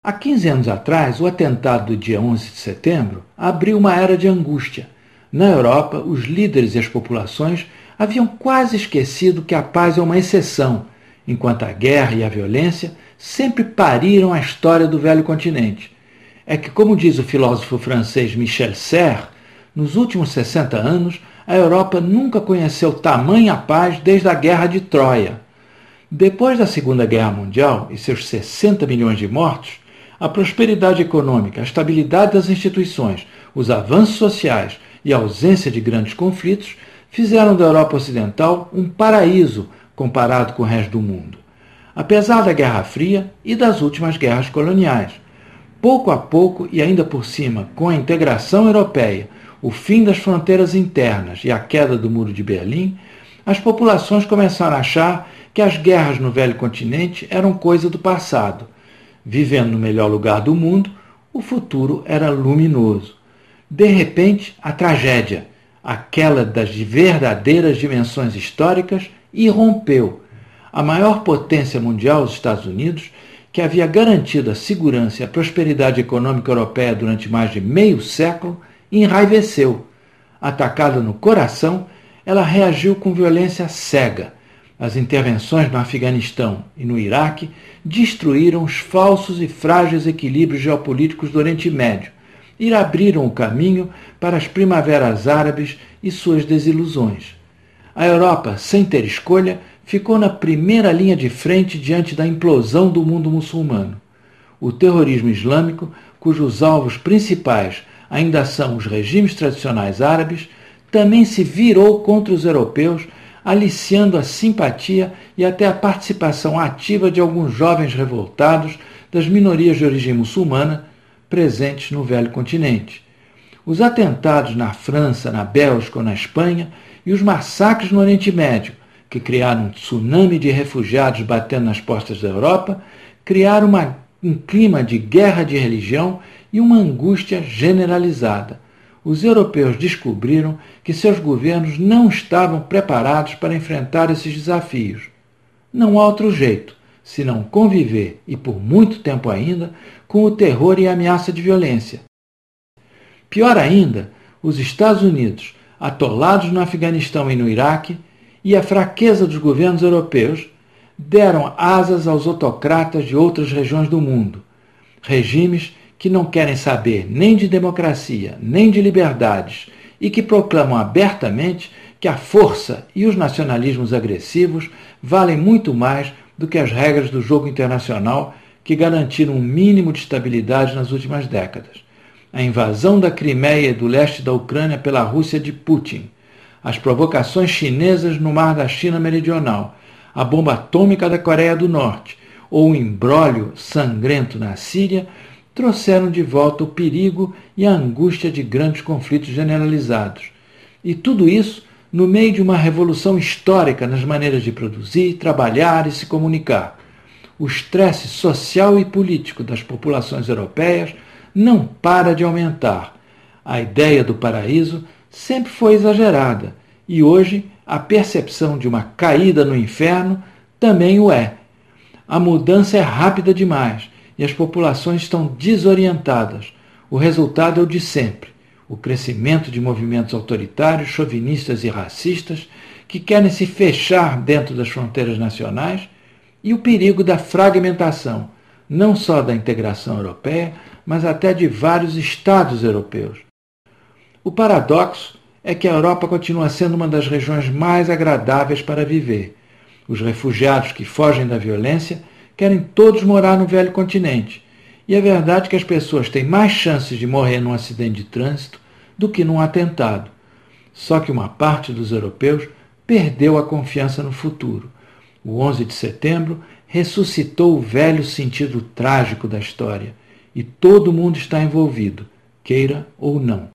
Há 15 anos atrás, o atentado do dia 11 de setembro abriu uma era de angústia. Na Europa, os líderes e as populações haviam quase esquecido que a paz é uma exceção, enquanto a guerra e a violência sempre pariram a história do velho continente. É que, como diz o filósofo francês Michel Serres, nos últimos 60 anos, a Europa nunca conheceu tamanha paz desde a Guerra de Troia. Depois da Segunda Guerra Mundial e seus 60 milhões de mortos, a prosperidade econômica, a estabilidade das instituições, os avanços sociais e a ausência de grandes conflitos fizeram da Europa Ocidental um paraíso comparado com o resto do mundo. Apesar da Guerra Fria e das últimas guerras coloniais. Pouco a pouco, e ainda por cima, com a integração europeia, o fim das fronteiras internas e a queda do Muro de Berlim, as populações começaram a achar que as guerras no velho continente eram coisa do passado. Vivendo no melhor lugar do mundo, o futuro era luminoso. De repente, a tragédia, aquela das verdadeiras dimensões históricas, irrompeu. A maior potência mundial, os Estados Unidos, que havia garantido a segurança e a prosperidade econômica europeia durante mais de meio século, enraiveceu. Atacada no coração, ela reagiu com violência cega. As intervenções no Afeganistão e no Iraque destruíram os falsos e frágeis equilíbrios geopolíticos do Oriente Médio e abriram o caminho para as primaveras árabes e suas desilusões. A Europa, sem ter escolha, ficou na primeira linha de frente diante da implosão do mundo muçulmano. O terrorismo islâmico, cujos alvos principais ainda são os regimes tradicionais árabes, também se virou contra os europeus, aliciando a simpatia e até a participação ativa de alguns jovens revoltados das minorias de origem muçulmana presentes no velho continente. Os atentados na França, na Bélgica ou na Espanha e os massacres no Oriente Médio, que criaram um tsunami de refugiados batendo nas portas da Europa, criaram um clima de guerra de religião e uma angústia generalizada. Os europeus descobriram que seus governos não estavam preparados para enfrentar esses desafios. Não há outro jeito, senão conviver, e por muito tempo ainda, com o terror e a ameaça de violência. Pior ainda, os Estados Unidos, atolados no Afeganistão e no Iraque, e a fraqueza dos governos europeus, deram asas aos autocratas de outras regiões do mundo, regimes que não querem saber nem de democracia, nem de liberdades, e que proclamam abertamente que a força e os nacionalismos agressivos valem muito mais do que as regras do jogo internacional que garantiram um mínimo de estabilidade nas últimas décadas. A invasão da Crimeia e do leste da Ucrânia pela Rússia de Putin, as provocações chinesas no Mar da China Meridional, a bomba atômica da Coreia do Norte ou o imbróglio sangrento na Síria trouxeram de volta o perigo e a angústia de grandes conflitos generalizados. E tudo isso no meio de uma revolução histórica nas maneiras de produzir, trabalhar e se comunicar. O estresse social e político das populações europeias não para de aumentar. A ideia do paraíso sempre foi exagerada e hoje a percepção de uma caída no inferno também o é. A mudança é rápida demais e as populações estão desorientadas. O resultado é o de sempre: o crescimento de movimentos autoritários, chauvinistas e racistas que querem se fechar dentro das fronteiras nacionais e o perigo da fragmentação, não só da integração europeia, mas até de vários estados europeus. O paradoxo é que a Europa continua sendo uma das regiões mais agradáveis para viver. Os refugiados que fogem da violência querem todos morar no velho continente. E é verdade que as pessoas têm mais chances de morrer num acidente de trânsito do que num atentado. Só que uma parte dos europeus perdeu a confiança no futuro. O 11 de setembro ressuscitou o velho sentido trágico da história. E todo mundo está envolvido, queira ou não.